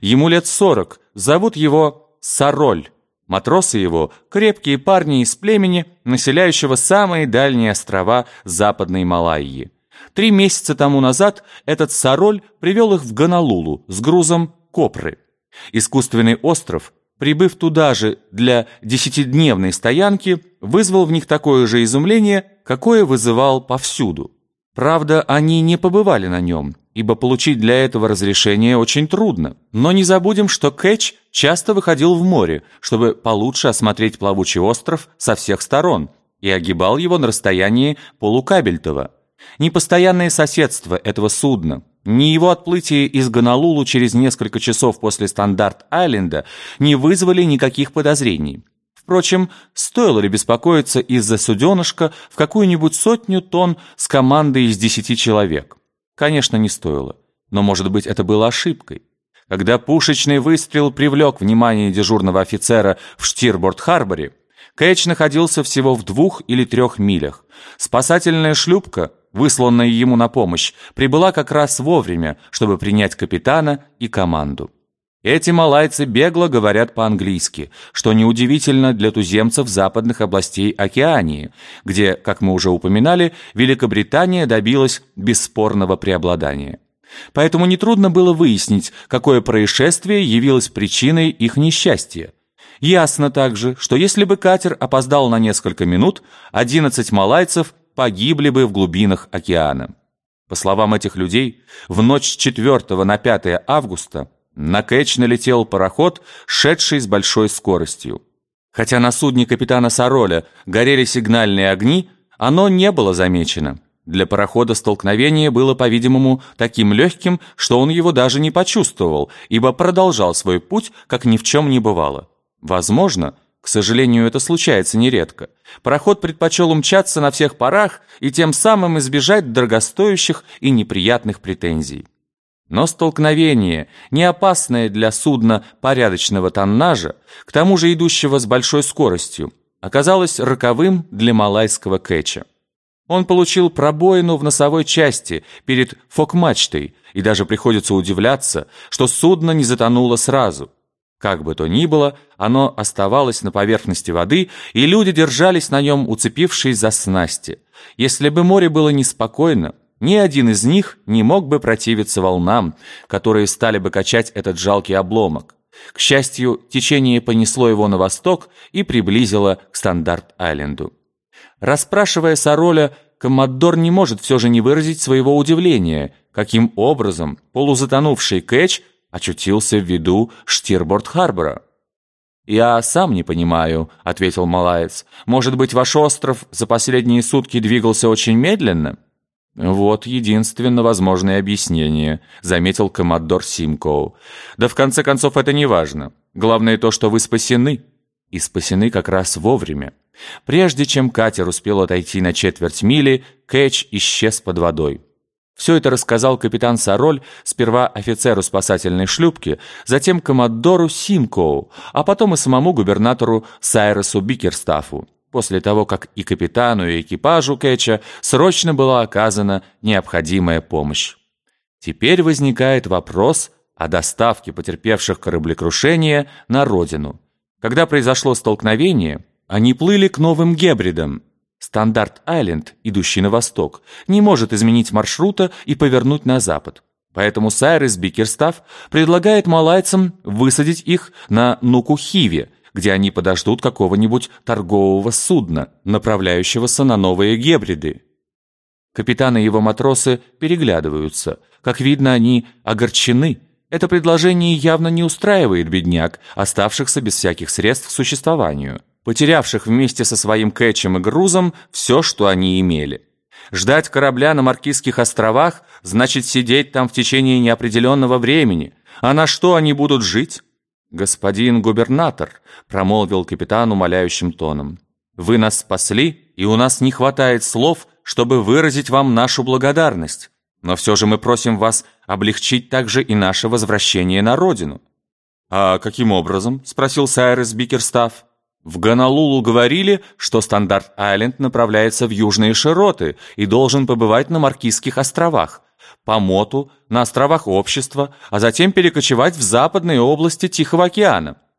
Ему лет 40, зовут его Сароль. Матросы его – крепкие парни из племени, населяющего самые дальние острова Западной Малайи. 3 месяца тому назад этот Сароль привел их в Гонолулу с грузом копры. Искусственный остров, прибыв туда же для 10-дневной стоянки, вызвал в них такое же изумление, какое вызывал повсюду. Правда, они не побывали на нем, ибо получить для этого разрешение очень трудно. Но не забудем, что Кэтч часто выходил в море, чтобы получше осмотреть плавучий остров со всех сторон, и огибал его на расстоянии полукабельтова. Непостоянное соседство этого судна, ни его отплытие из Гонолулу через несколько часов после Стандарт-Айленда не вызвали никаких подозрений. Впрочем, стоило ли беспокоиться из-за суденышка в какую-нибудь 100 тонн с командой из 10 человек? Конечно, не стоило, но, может быть, это было ошибкой. Когда пушечный выстрел привлек внимание дежурного офицера в Штирборд-Харборе, Кэтч находился всего в 2 или 3 милях. Спасательная шлюпка, высланная ему на помощь, прибыла как раз вовремя, чтобы принять капитана и команду. Эти малайцы бегло говорят по-английски, что неудивительно для туземцев западных областей Океании, где, как мы уже упоминали, Великобритания добилась бесспорного преобладания. Поэтому нетрудно было выяснить, какое происшествие явилось причиной их несчастья. Ясно также, что если бы катер опоздал на несколько минут, 11 малайцев погибли бы в глубинах океана. По словам этих людей, в ночь с 4 на 5 августа на Кэтч налетел пароход, шедший с большой скоростью. Хотя на судне капитана Сароля горели сигнальные огни, оно не было замечено. Для парохода столкновение было, по-видимому, таким легким, что он его даже не почувствовал, ибо продолжал свой путь, как ни в чем не бывало. Возможно, к сожалению, это случается нередко, пароход предпочел умчаться на всех парах и тем самым избежать дорогостоящих и неприятных претензий. Но столкновение, не опасное для судна порядочного тоннажа, к тому же идущего с большой скоростью, оказалось роковым для малайского Кэтча. Он получил пробоину в носовой части перед фок-мачтой, и даже приходится удивляться, что судно не затонуло сразу. Как бы то ни было, оно оставалось на поверхности воды, и люди держались на нем, уцепившись за снасти. Если бы море было неспокойно, ни один из них не мог бы противиться волнам, которые стали бы качать этот жалкий обломок. К счастью, течение понесло его на восток и приблизило к Стандарт-Айленду. Расспрашивая Сароля, коммодор не может все же не выразить своего удивления, каким образом полузатонувший Кэтч очутился в виду Штирборд-Харбора. «Я сам не понимаю», — ответил малаец. «Может быть, ваш остров за последние сутки двигался очень медленно?» «Вот единственно возможное объяснение», — заметил коммодор Симкоу. «Да в конце концов это не важно. Главное то, что вы спасены. И спасены как раз вовремя. Прежде чем катер успел отойти на четверть мили, Кэтч исчез под водой». Все это рассказал капитан Сароль сперва офицеру спасательной шлюпки, затем коммодору Симкоу, а потом и самому губернатору Сайресу Бикерстафу, после того, как и капитану, и экипажу Кэтча срочно была оказана необходимая помощь. Теперь возникает вопрос о доставке потерпевших кораблекрушение на родину. Когда произошло столкновение, они плыли к Новым Гебридам. Стандарт-Айленд, идущий на восток, не может изменить маршрута и повернуть на запад. Поэтому Сайрес Бикерстаф предлагает малайцам высадить их на Нукухиве, где они подождут какого-нибудь торгового судна, направляющегося на Новые Гебриды. Капитан и его матросы переглядываются. Как видно, они огорчены. Это предложение явно не устраивает бедняк, оставшихся без всяких средств к существованию, потерявших вместе со своим Кэтчем и грузом все, что они имели. Ждать корабля на Маркизских островах значит сидеть там в течение неопределенного времени. А на что они будут жить? «Господин губернатор», — промолвил капитан умоляющим тоном, — «вы нас спасли, и у нас не хватает слов, чтобы выразить вам нашу благодарность. Но все же мы просим вас облегчить также и наше возвращение на родину». «А каким образом?» — спросил Сайрес Бикерстаф. «В Гонолулу говорили, что Стандарт-Айленд направляется в южные широты и должен побывать на Маркизских островах. Помоту, на островах Общества, а затем перекочевать в западные области Тихого океана.